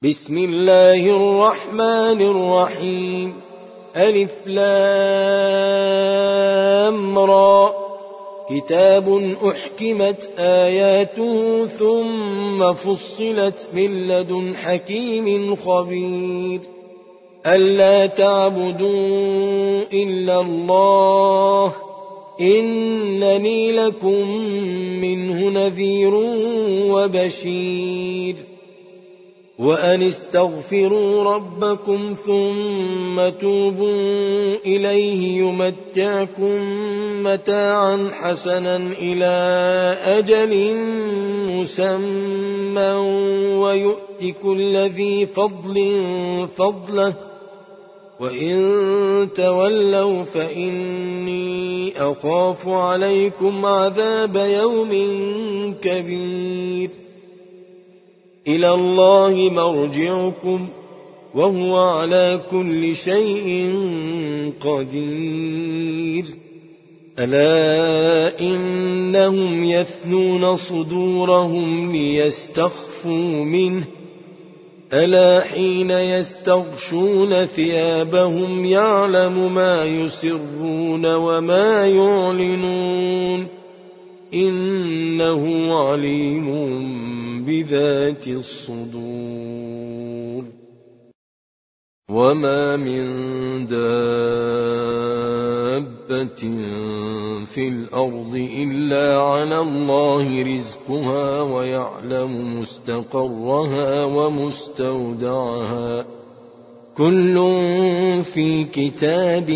بسم الله الرحمن الرحيم ألف لام را كتاب أحكمت آياته ثم فصلت من لدن حكيم خبير ألا تعبدوا إلا الله إنني لكم منه نذير وبشير وأن استغفروا ربكم ثم توبوا إليه يمتعكم متاعا حسنا إلى أجل مسمى ويؤت كل ذي فضل فضله وإن تولوا فإني أخاف عليكم عذاب يوم كبير إلى الله مرجعكم وهو على كل شيء قدير ألا إنهم يثنون صدورهم ليستخفوا منه ألا حين يستغشون ثيابهم يعلم ما يسرون وما يعلنون إنه عليم بذات الصدور وما من دابة في الأرض إلا على الله رزقها ويعلم مستقرها ومستودعها كل في كتاب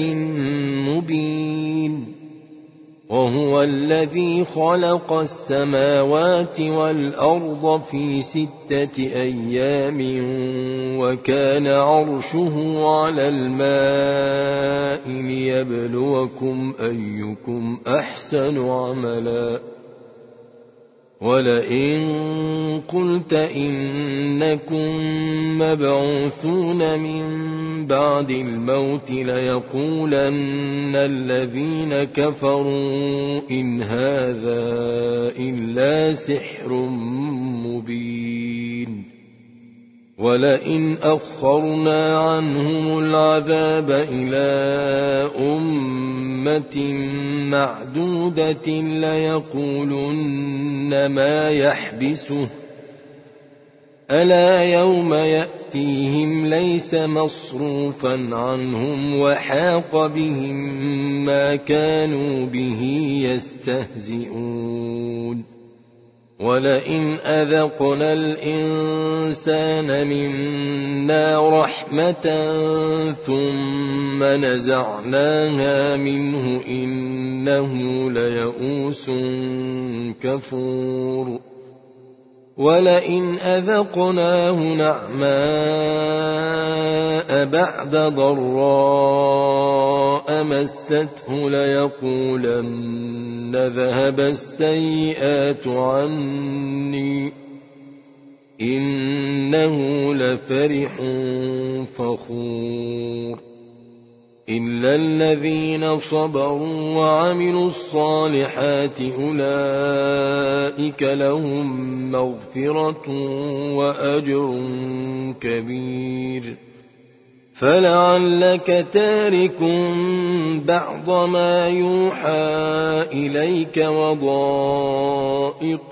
مبين وهو الذي خلق السماوات والأرض في 6 أيام وكان عرشه على الماء ليبلوكم أيكم أحسن عملا ولئن قلت إنكم مبعوثون من بعد الموت ليقولن الذين كفروا إن هذا إلا سحر مبين ولئن أخرنا عنهم العذاب إلى أمة معدودة ليقولن ما يحبسه ألا يوم يأتيهم ليس مصروفا عنهم وحاق بهم ما كانوا به يستهزئون ولئن أذقنا الإنسان منا رحمة ثم نزعناها منه إنه ليئوس كفور ولئن أذقناه نعماء بعد ضراء مسته ليقولن ذهب السيئات عني إنه لفرح فخور إلا الذين صبروا وعملوا الصالحات أولئك لهم مغفرة وأجر كبير فلعلك تارك بعض ما يوحى إليك وضائق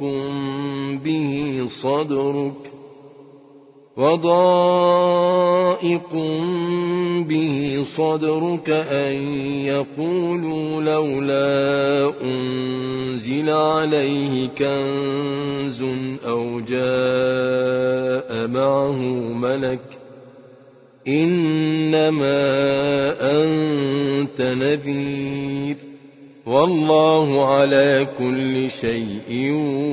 به صدرك أن يقولوا لولا أنزل عليه كنز أو جاء معه ملك إنما أنت نذير والله على كل شيء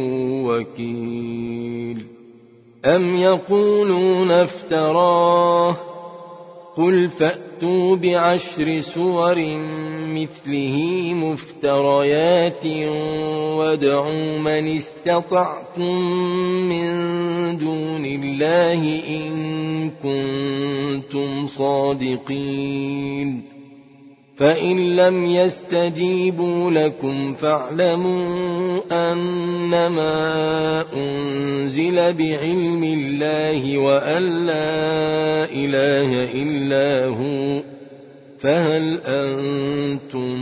وكيل أم يقولون افتراه قل فأتوا ب10 سور مثله مفتريات وادعوا من استطعتم من دون الله إن كنتم صادقين فإن لم يستجيبوا لكم فاعلموا أنما أنزل بعلم الله وأن لا إله إلا هو فهل أنتم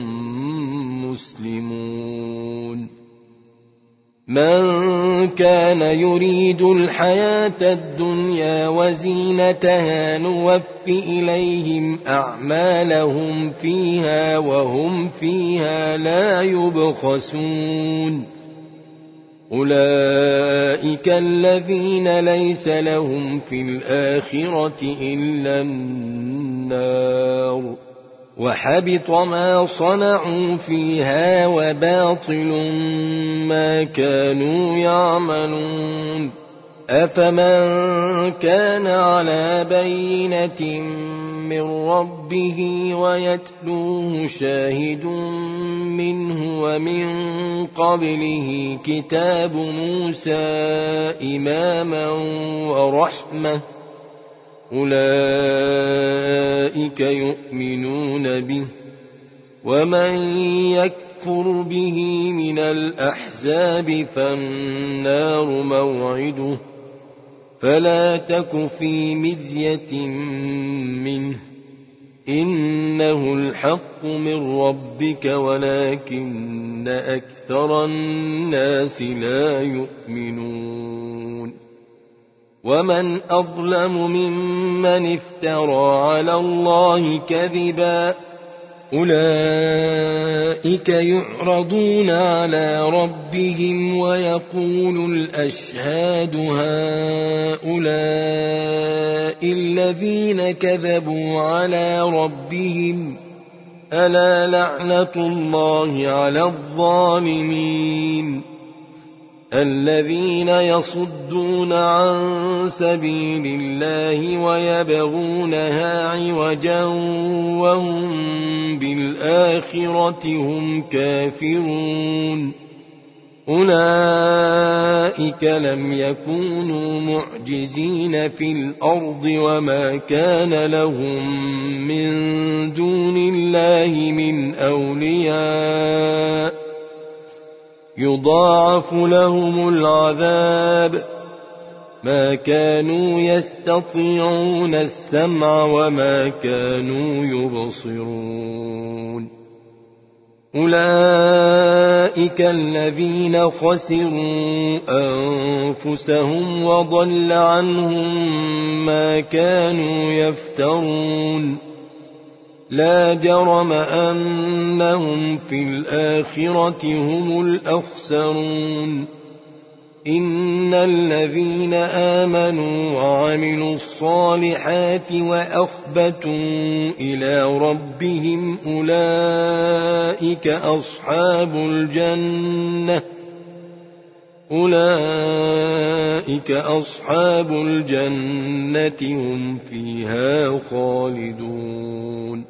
مسلمون من كان يريد الحياة الدنيا وزينتها نوف إليهم أعمالهم فيها وهم فيها لا يبخسون أولئك الذين ليس لهم في الآخرة إلا النار وحبط ما صنعوا فيها وباطل ما كانوا يعملون أفمن كان على بينة من ربه ويتلوه شاهد منه ومن قبله كتاب موسى إماما ورحمة أولئك يؤمنون به ومن يكفر به من الأحزاب فالنار موعده فلا تك في مذية منه إنه الحق من ربك ولكن أكثر الناس لا يؤمنون ومن أظلم ممن افترى على الله كذبا أولئك يعرضون على ربهم ويقول الأشهاد هؤلاء الذين كذبوا على ربهم ألا لعنة الله على الظالمين الذين يصدون عن سبيل الله ويبغونها عوجا وهم بالآخرة هم كافرون أولئك لم يكونوا معجزين في الأرض وما كان لهم من دون الله من أولياء يضاعف لهم العذاب ما كانوا يستطيعون السمع وما كانوا يبصرون أولئك الذين خسروا أنفسهم وضل عنهم ما كانوا يفترون لا جرم أنهم في الآخرة هم الأخسرون إن الذين آمنوا وعملوا الصالحات وأخبتوا إلى ربهم أولئك أصحاب الجنة هم فيها خالدون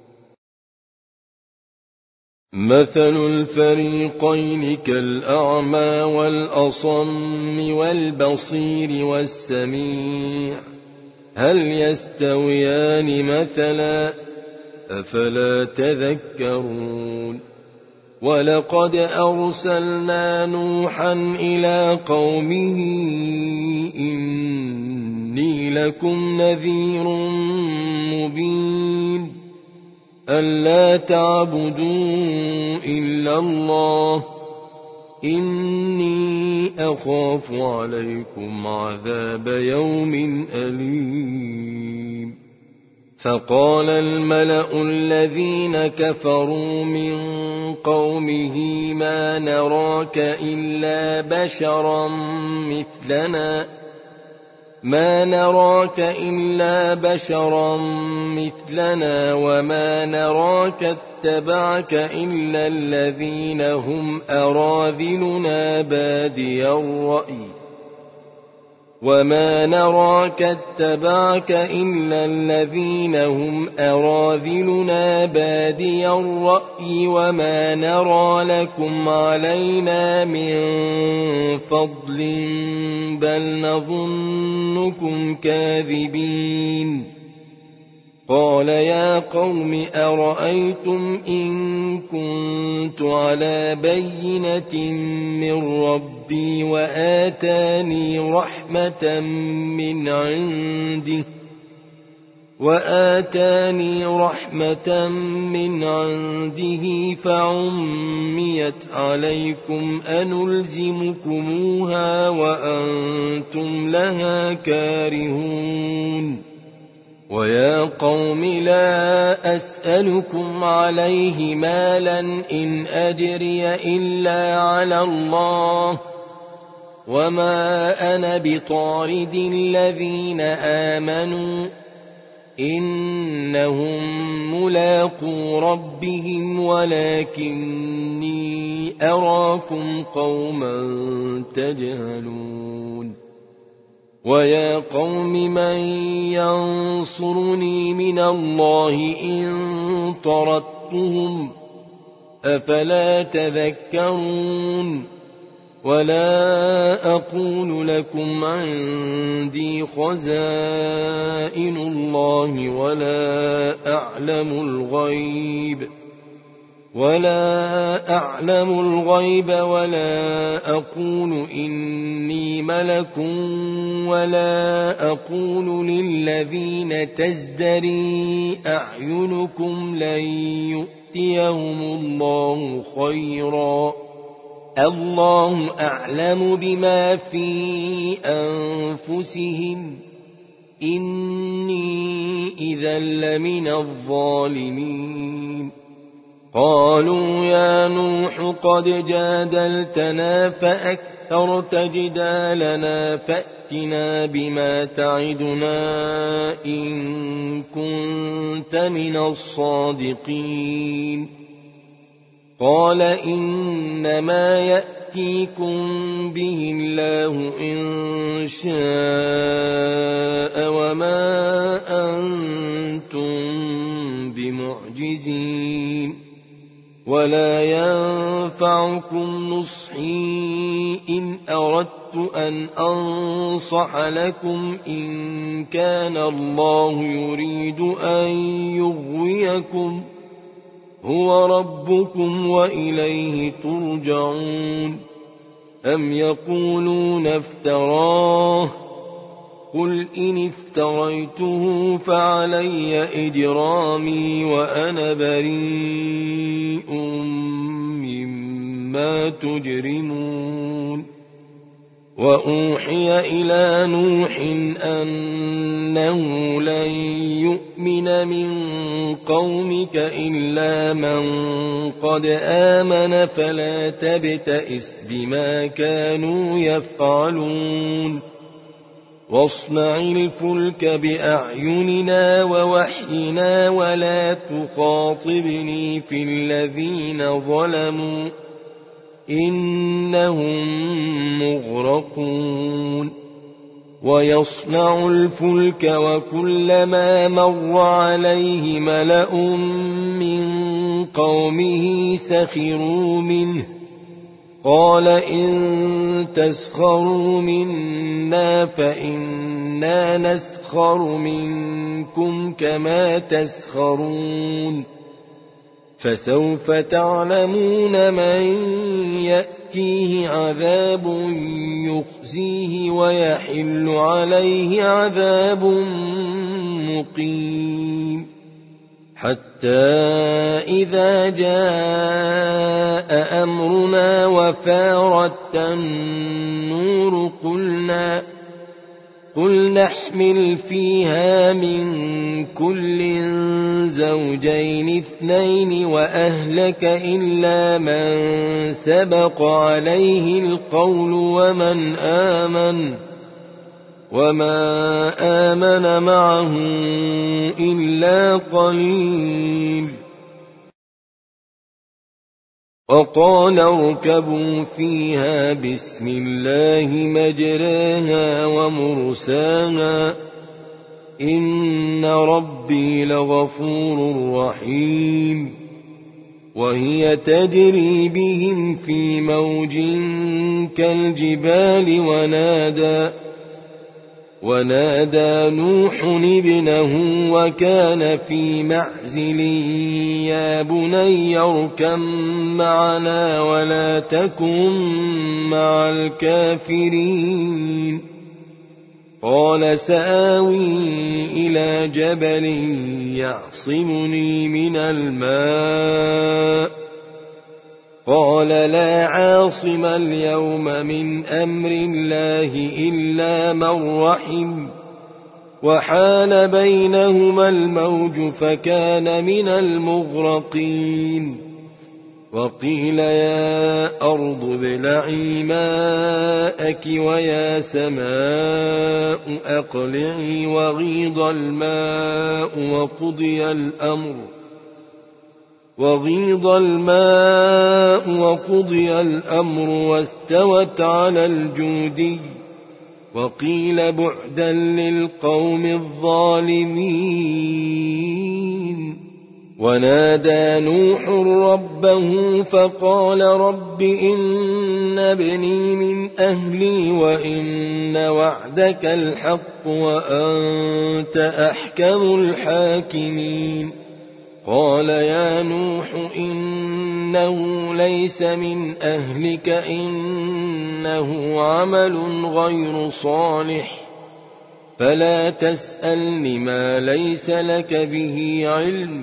مثل الفريقين كالأعمى والأصم والبصير والسميع هل يستويان مثلا أفلا تذكرون ولقد أرسلنا نوحا إلى قومه إني لكم نذير مبين ألا تعبدوا إلا الله إني أخاف عليكم عذاب يوم أليم فقال الملأ الذين كفروا من قومه ما نراك إلا بشرا مثلنا وما نراك اتبعك إلا الذين هم أراذلنا بادي الرأي وما نرى لكم علينا من فضل بل نظنكم كاذبين قال يا قوم أرأيتم إن كنت على بينة من ربي وآتاني رحمة من عنده فعميت عليكم أنلزمكموها وأنتم لها كارهون ويا قوم لا أسألكم عليه مالا إن أجري إلا على الله وما أنا بطارد الذين آمنوا إنهم ملاقو ربهم ولكني أراكم قوما تجهلون ويا قوم من ينصرني من الله إن طردتهم أفلا تذكرون ولا أقول لكم عندي خزائن الله ولا أعلم الغيب ولا أقول إني ملك ولا أقول للذين تزدري أعينكم لن يؤتيهم الله خيرا الله أعلم بما في أنفسهم إني إذا لمن الظالمين قالوا يا نوح قد جادلتنا فأكثرت جدالنا فأتنا بما تعدنا إن كنت من الصادقين قال إنما يأتيكم به الله إن شاء وما أنتم بمعجزين ولا ينفعكم نصحي إن أردت أن أنصح لكم إن كان الله يريد أن يغويكم هو ربكم وإليه ترجعون أم يقولون افتراه قل إن افتريته فعلي إجرامي وأنا بريء مما تجرمون وأوحي إلى نوح أنه لن يؤمن من قومك إلا من قد آمن فلا تبتئس بما كانوا يفعلون واصنع الفلك بأعيننا ووحينا ولا تخاطبني في الذين ظلموا إنهم مغرقون ويصنع الفلك وكلما مر عليه ملأ من قومه سخروا منه قال إن تسخروا منا فإنا نسخر منكم كما تسخرون فسوف تعلمون من يأتيه عذاب يخزيه ويحل عليه عذاب مقيم حتى إذا جاء أمرنا وفارت النور قل نحمل فيها من كل زوجين اثنين وأهلك إلا من سبق عليه القول وما آمن معه إلا قليل وقال اركبوا فيها بسم الله مجراها ومرساها إن ربي لغفور رحيم وهي تجري بهم في موج كالجبال ونادى نوح ابنه وكان في معزل يا بني اركب معنا ولا تكن مع الكافرين قال سآوي إلى جبل يعصمني من الماء قال لا عاصم اليوم من أمر الله إلا من رحم وحال بينهما الموج فكان من المغرقين وقيل يا أرض ابلعي ماءك ويا سماء أقلعي وغيض الماء وقضي الأمر واستوت على الجودي وقيل بعدا للقوم الظالمين ونادى نوح ربه فقال رب إن ابني من أهلي وإن وعدك الحق وأنت أحكم الحاكمين قال يا نوح إنه ليس من أهلك إنه عمل غير صالح فلا تسألني ما ليس لك به علم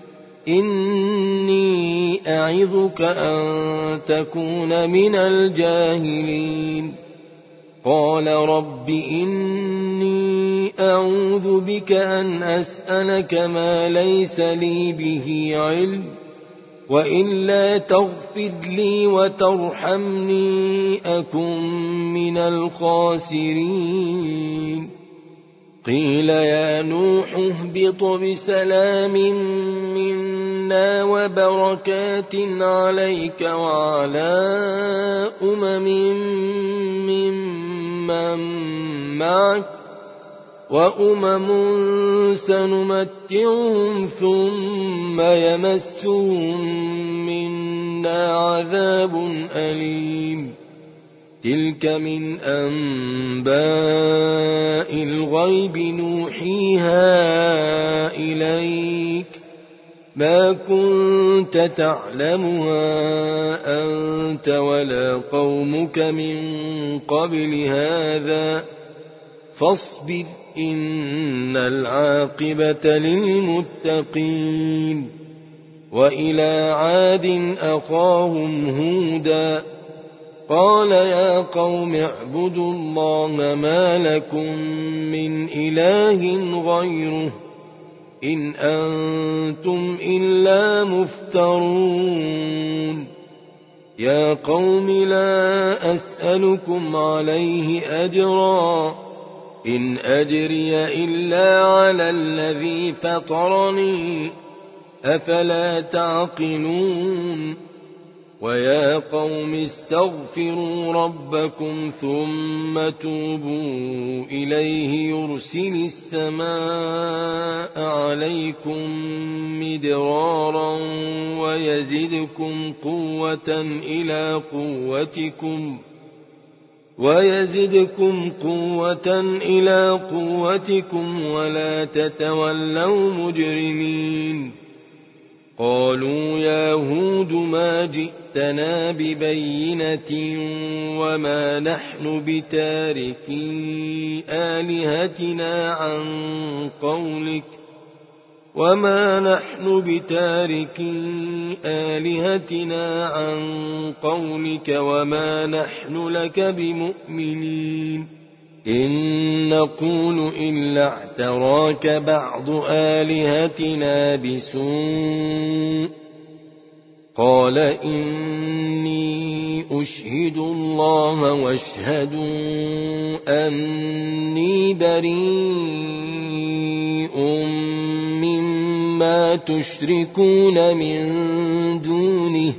إني أعظك أن تكون من الجاهلين قال رب إني أعوذ بك أن أسألك ما ليس لي به علم وإلا تغفر لي وترحمني أكن من الخاسرين قيل يا نوح اهبط بسلام منا وبركات عليك وعلى ممن معك وأمم سنمتعهم ثم يمسهم منا عذاب أليم تلك من أنباء الغيب نوحيها إليك ما كنت تعلمها أنت ولا قومك من قبل هذا فاصبر إن العاقبة للمتقين وإلى عاد أخاهم هودا قال يا قوم اعبدوا الله ما لكم من إله غيره إن أنتم إلا مفترون يا قوم لا أسألكم عليه أجرا إن أجري إلا على الذي فطرني أفلا تعقلون ويا قوم استغفروا ربكم ثم توبوا إليه يرسل السماء عليكم مدرارا ويزدكم قوة إلى قوتكم ولا تتولوا مجرمين قالوا يا هود ما جئتنا ببينة وما نحن بتاركي آلهتنا عن قولك وما نحن لك بمؤمنين إن نقول إلا اعتراك بعض آلهتنا بسوء قال إني أشهد الله واشهدوا أني بريء مما تشركون من دونه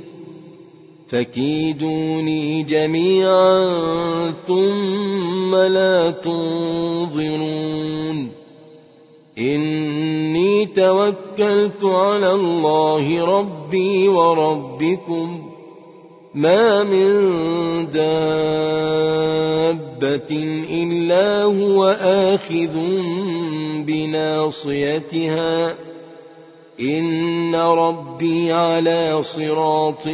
فكيدوني جميعا ثم لا تنظرون إني توكلت على الله ربي وربكم ما من دابة إلا هو آخذ بناصيتها إن ربي على صراط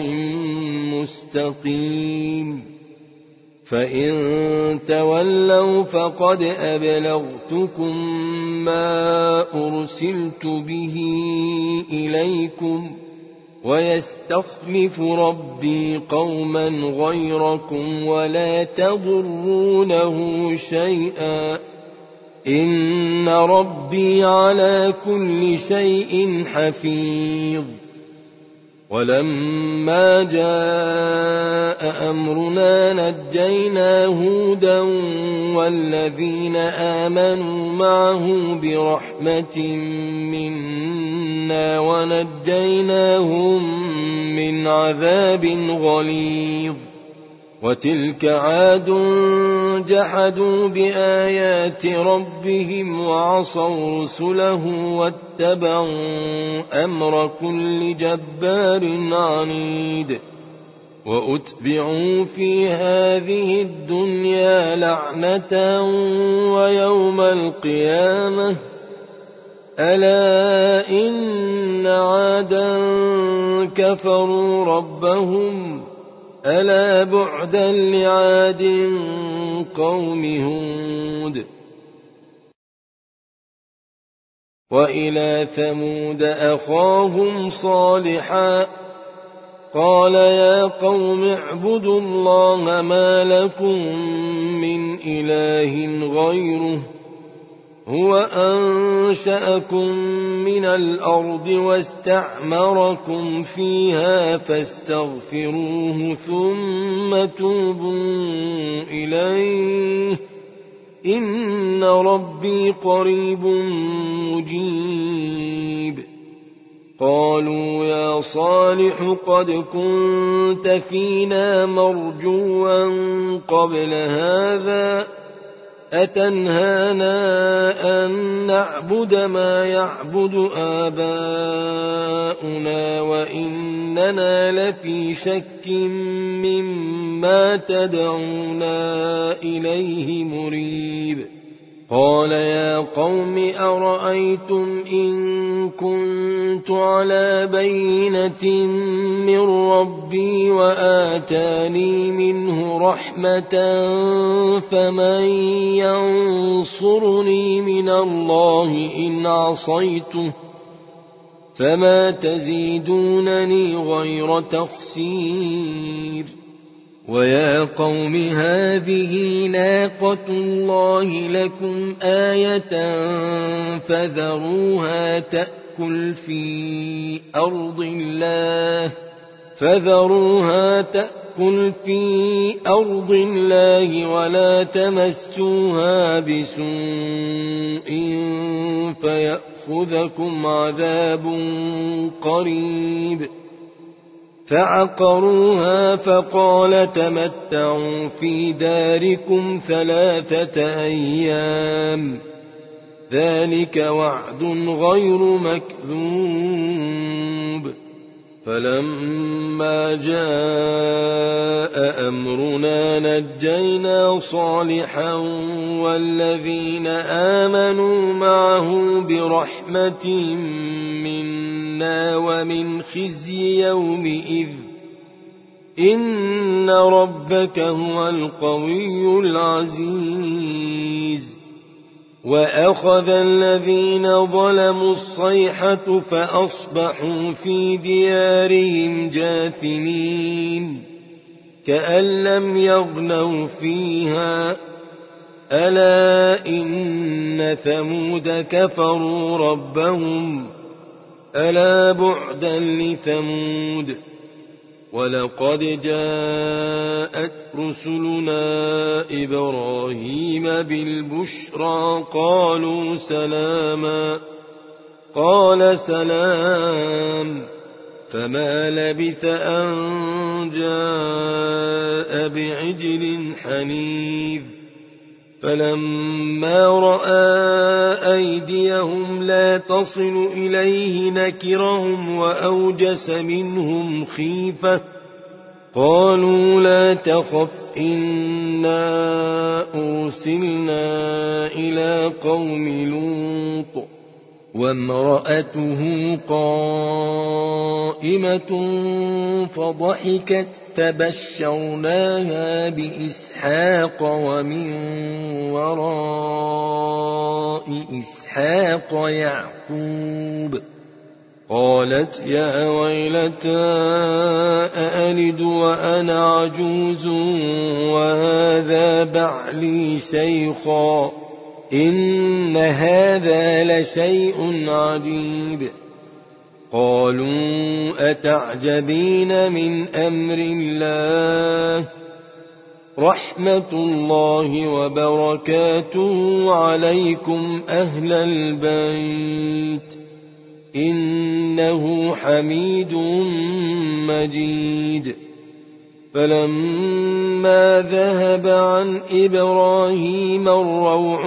مستقيم فإن تولوا فقد أبلغتكم ما أرسلت به إليكم ويستخلف ربي قوما غيركم ولا تضرونه شيئا إن ربي على كل شيء حفيظ ولما جاء أمرنا نجينا هودا والذين آمنوا معه برحمة منا ونجيناهم من عذاب غليظ وتلك عاد جحدوا بآيات ربهم وعصوا رسله واتبعوا أمر كل جبار عنيد وأتبعوا في هذه الدنيا لعنة ويوم القيامة ألا إن عادا كفروا ربهم ألا بعدا لعاد قوم هود وإلى ثمود أخاهم صالحا قال يا قوم اعبدوا الله ما لكم من إله غيره هو أنشأكم من الأرض واستعمركم فيها فاستغفروه ثم توبوا إليه إن ربي قريب مجيب قالوا يا صالح قد كنت فينا مرجوا قبل هذا أتنهانا أن نعبد ما يعبد آباؤنا وإننا لفي شك مما تدعونا إليه مريب قال يا قوم أرأيتم إن كنت على بينة من ربي وآتاني منه رحمة فمن ينصرني من الله إن عصيته فما تزيدونني غير تخسير ويا قوم هذه ناقة الله لكم آية فذروها تأكل في أرض الله ولا تمسوها بسوء فيأخذكم عذاب قريب فعقروها فقال تمتعوا في داركم 3 أيام ذلك وعد غير مكذوب فلما جاء أمرنا نجينا صالحا والذين آمنوا معه برحمة منا ومن خزي يومئذ إن ربك هو القوي العزيز وأخذ الذين ظلموا الصيحة فأصبحوا في ديارهم جاثمين كأن لم يغنوا فيها ألا إن ثمود كفروا ربهم ألا بعدا لثمود ولقد جاءت رسلنا إبراهيم بالبشرى قالوا سلاما قال سلام فما لبث أن جاء بعجل حنيذ فلما رأى أيديهم لا تصل إليه نكرهم وأوجس منهم خيفة قالوا لا تخف إنا أرسلنا إلى قوم لوط وامرأته قائمة فضحكت فبشرناها بإسحاق ومن وراء إسحاق يعقوب قالت يا ويلتى أألد وأنا عجوز وهذا بعلي شيخا إن هذا لشيء عجيب قالوا أتعجبين من أمر الله رحمة الله وبركاته عليكم أهل البيت إنه حميد مجيد فلما ذهب عن إبراهيم الروع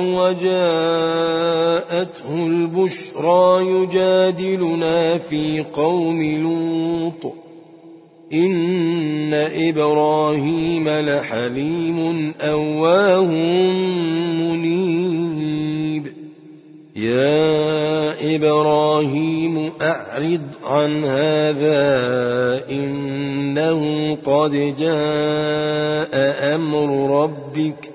وجاءته البشرى يجادلنا في قوم لوط إن إبراهيم لحليم أواه منيب يا إبراهيم أعرض عن هذا إنه قد جاء أمر ربك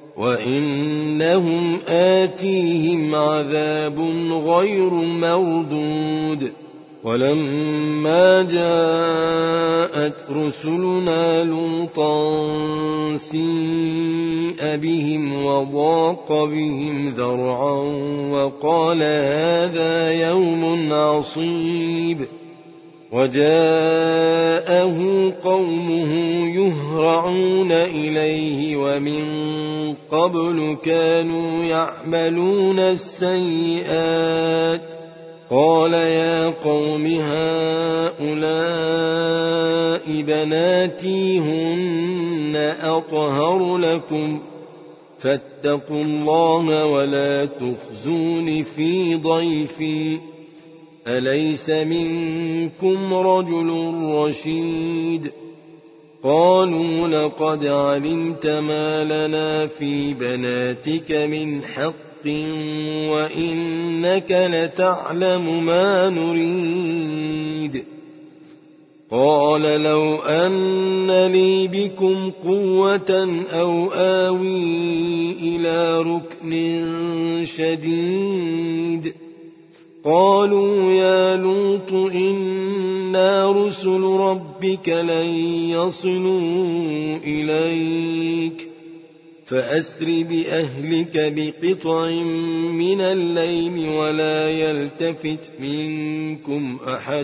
وإنهم آتيهم عذاب غير مردود ولما جاءت رسلنا لوطا سيء بهم وضاق بهم ذرعا وقال هذا يوم عصيب وجاءه قومه يهرعون إليه ومن قبل كانوا يعملون السيئات قال يا قوم هؤلاء بناتي هن أطهر لكم فاتقوا الله ولا تخزون في ضيفي أليس منكم رجل رشيد قالوا لقد علمت ما لنا في بناتك من حق وإنك لتعلم ما نريد قال لو أن لي بكم قوة أو آوي إلى ركن شديد قالوا يا لوط إنا رسل ربك لن يصلوا إليك فأسر بأهلك بقطع من الليل ولا يلتفت منكم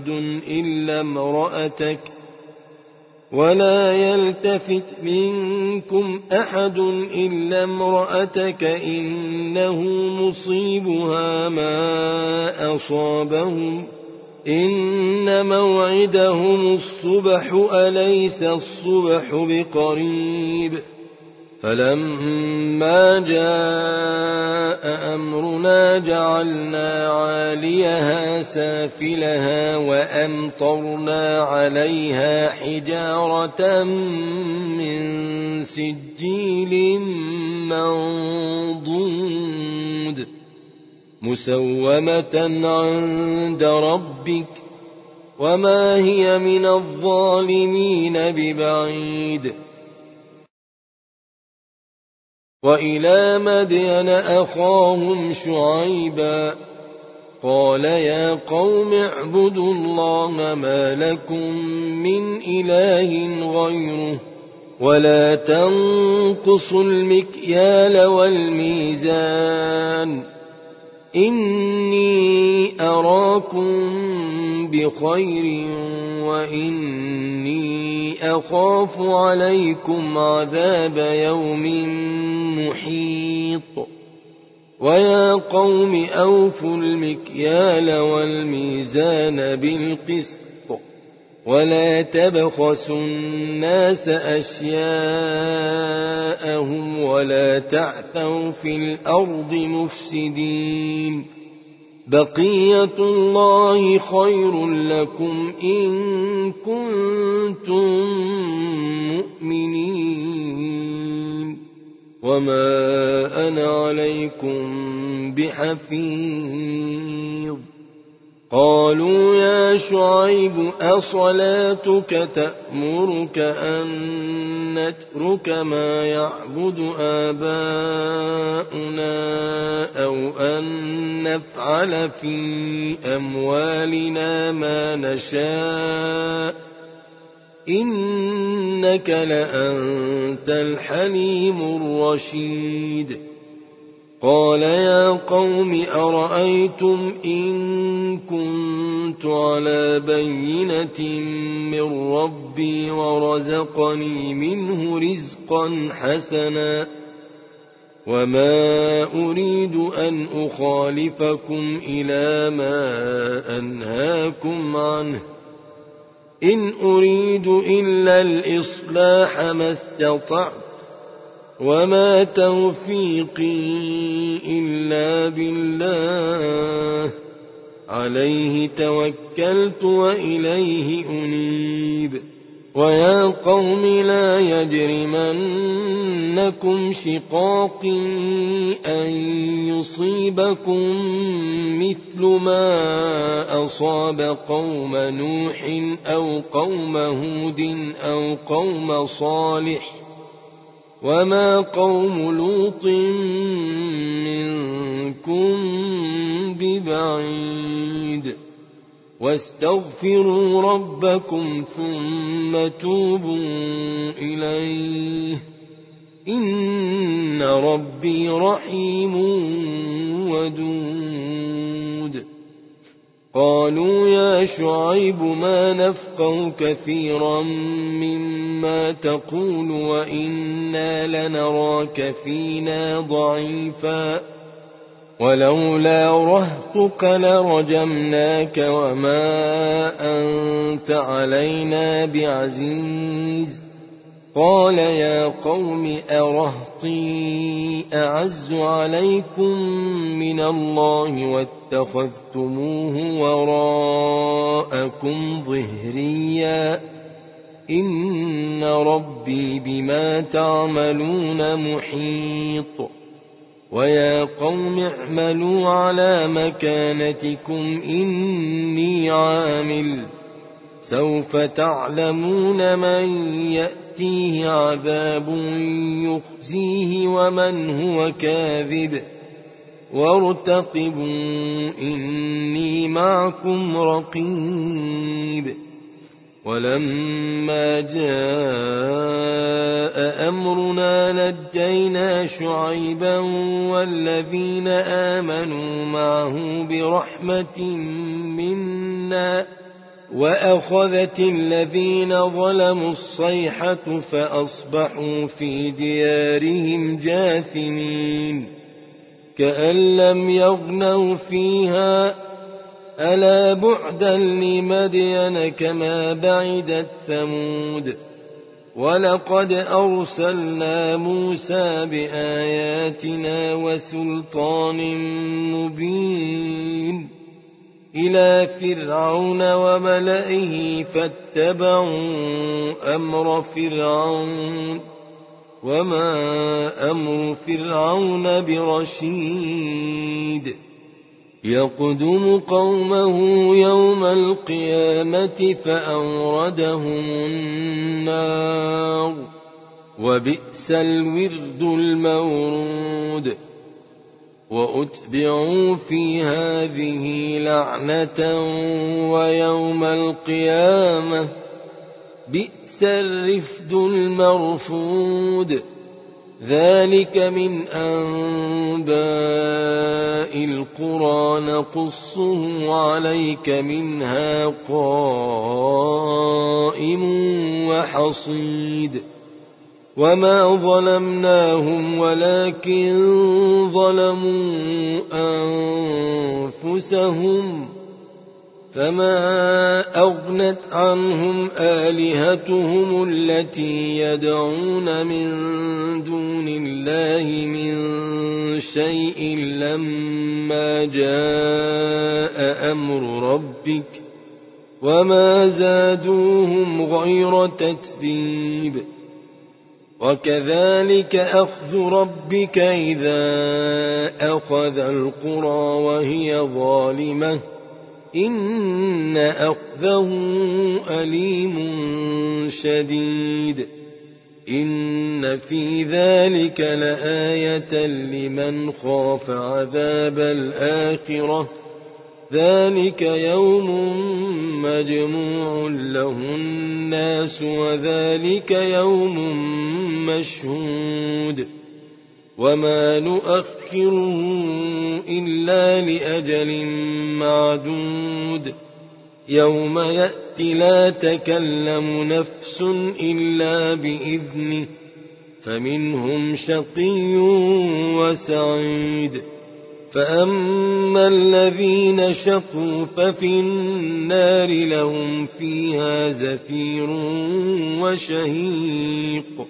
أحد إلا امرأتك إنه مصيبها ما أصابهم إن موعدهم الصبح أليس الصبح بقريب فلما جاء أمرنا جعلنا عاليها سافلها وأمطرنا عليها حجارة من سجيل منضود مسومة عند ربك وما هي من الظالمين ببعيد وإلى مدين أخاهم شعيبا قال يا قوم اعبدوا الله ما لكم من إله غيره ولا تنقصوا المكيال والميزان إني أراكم بخير وإني أخاف عليكم عذاب يوم محيط ويا قوم أوفوا المكيال والميزان بالقسط ولا تبخسوا الناس أشياءهم ولا تعثوا في الأرض مفسدين بقية الله خير لكم إن كنتم مؤمنين وما أنا عليكم بحفيظ قالوا يا شعيب أصلاتك تأمرك أن نترك ما يعبد آباؤنا أو أن نفعل في أموالنا ما نشاء إنك لأنت الحليم الرشيد قال يا قوم أرأيتم إن كنت على بينة من ربي ورزقني منه رزقا حسنا وما أريد أن أخالفكم إلى ما أنهاكم عنه إن أريد إلا الإصلاح ما استطعت وما توفيقي إلا بالله عليه توكلت وإليه أنيب ويا قوم لا يجرمنكم شقاقي أن يصيبكم مثل ما أصاب قوم نوح أو قوم هود أو قوم صالح وما قوم لوط منكم ببعيد واستغفروا ربكم ثم توبوا إليه إن ربي رحيم ودود قالوا يا شعيب ما نفقه كثيرا مما تقول وإنا لنراك فينا ضعيفا ولولا رهطك لرجمناك وما أنت علينا بعزيز قال يا قوم أرهطي أعز عليكم من الله واتخذتموه وراءكم ظهريا إن ربي بما تعملون محيط ويا قوم اعملوا على مكانتكم إني عامل سوف تعلمون من يأتيه عذاب يخزيه ومن هو كاذب وارتقبوا إني معكم رقيب ولما جاء أمرنا نجينا شعيبا والذين آمنوا معه برحمة منا وأخذت الذين ظلموا الصيحة فأصبحوا في ديارهم جاثمين كأن لم يغنوا فيها ألا بعدا لمدين كما بعدت ثمود ولقد أرسلنا موسى بآياتنا وسلطان مبين إلى فرعون وملئه فاتبعوا أمر فرعون وما أمر فرعون برشيد يقدم قومه يوم القيامة فأوردهم النار وبئس الورد المورود وأتبعوا في هذه لعنة ويوم القيامة بئس الرفد المرفود ذلك من أنباء القرى نقصه عليك منها قائم وحصيد وما ظلمناهم ولكن ظلموا أنفسهم فما أغنت عنهم آلهتهم التي يدعون من دون الله من شيء لما جاء أمر ربك وما زادوهم غير تتبيب وكذلك أخذ ربك إذا أخذ القرى وهي ظالمة إن أخذه أليم شديد إن في ذلك لآية لمن خاف عذاب الآخرة ذلك يوم مجموع له الناس وذلك يوم مشهود وما نؤخره إلا لأجل معدود يوم يأتي لا تكلم نفس إلا بإذنه فمنهم شقي وسعيد فأما الذين شقوا ففي النار لهم فيها زفير وشهيق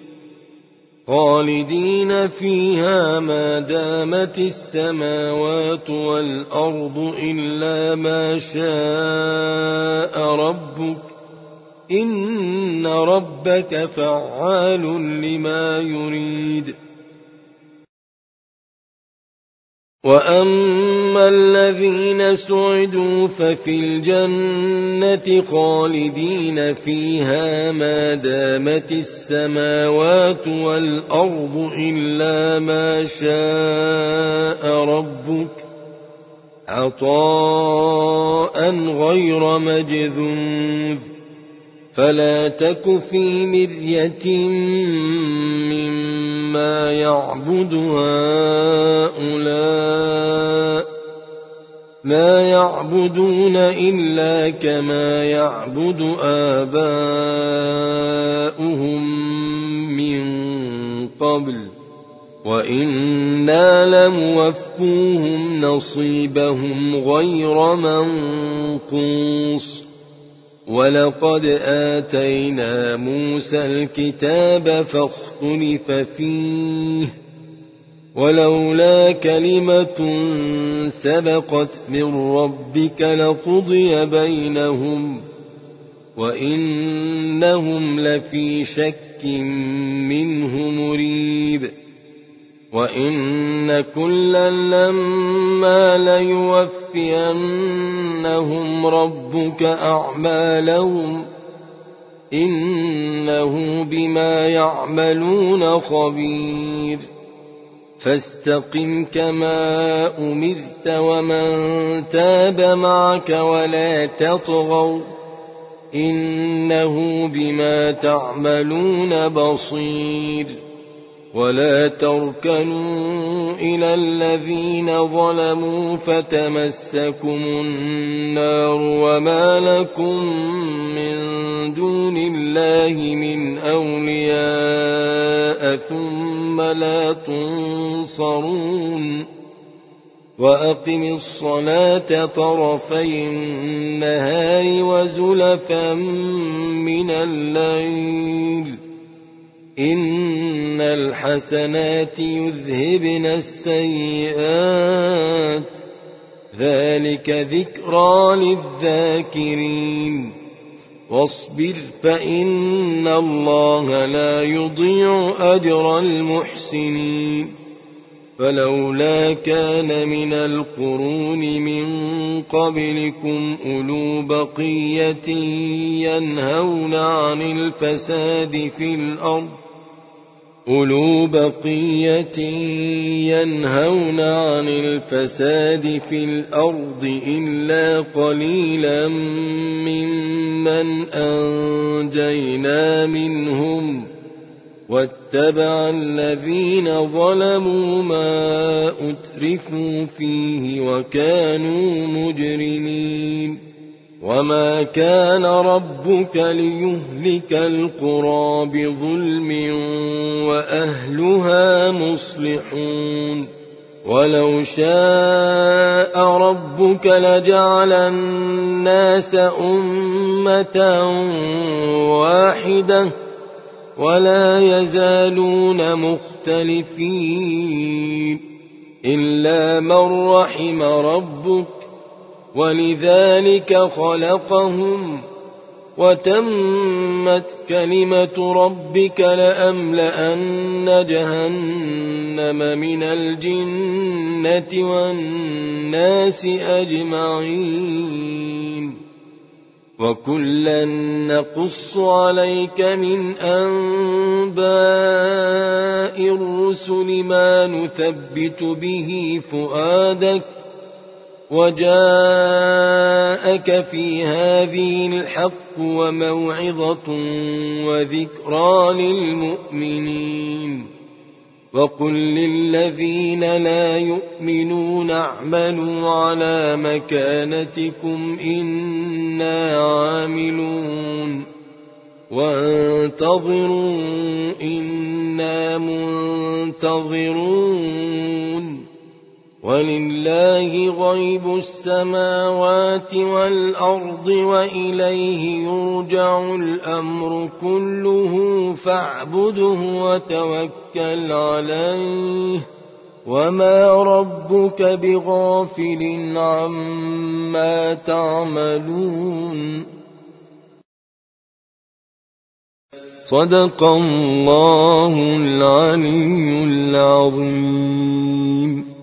خالدين فيها ما دامت السماوات والأرض إلا ما شاء ربك إن ربك فعال لما يريد وأما الذين سعدوا ففي الجنة خالدين فيها ما دامت السماوات والأرض إلا ما شاء ربك عطاء غير مجذوذ فلا تك في مرية مما يعبد هؤلاء ما يعبدون إلا كما يعبد آباؤهم من قبل وإنا لموفوهم نصيبهم غير منقوص ولقد آتينا موسى الكتاب فاختلف فيه ولولا كلمة سبقت من ربك لقضي بينهم وإنهم لفي شك منه مريب وإن كلا لما ليوفينهم ربك أعمالهم إنه بما يعملون خبير فاستقم كما أمرت ومن تاب معك ولا تطغوا إنه بما تعملون بصير ولا تركنوا إلى الذين ظلموا فتمسكم النار وما لكم من دون الله من أولياء ثم لا تنصرون وأقم الصلاة طرفي النهار وزلفا من الليل إن الحسنات يذهبن السيئات ذلك ذكرى للذاكرين واصبر فإن الله لا يضيع أجر المحسنين فلولا كان من القرون من قبلكم أولو بقية ينهون عن الفساد في الأرض إلا قليلا ممن أنجينا منهم واتبع الذين ظلموا ما أترفوا فيه وكانوا مجرمين وما كان ربك ليهلك القرى بظلم وأهلها مصلحون ولو شاء ربك لجعل الناس أمة واحدة ولا يزالون مختلفين إلا من رحم ربك ولذلك خلقهم وتمت كلمة ربك لأملأن جهنم من الجنة والناس أجمعين وكلا نقص عليك من أنباء الرسل ما نثبت به فؤادك وجاءك في هذه الحق وموعظة وذكرى للمؤمنين وقل للذين لا يؤمنون اعملوا على مكانتكم إنا عاملون وانتظروا إنا منتظرون ولله غيب السماوات والأرض وإليه يرجع الأمر كله فاعبده وتوكل عليه وما ربك بغافل عما تعملون صدق الله العلي العظيم.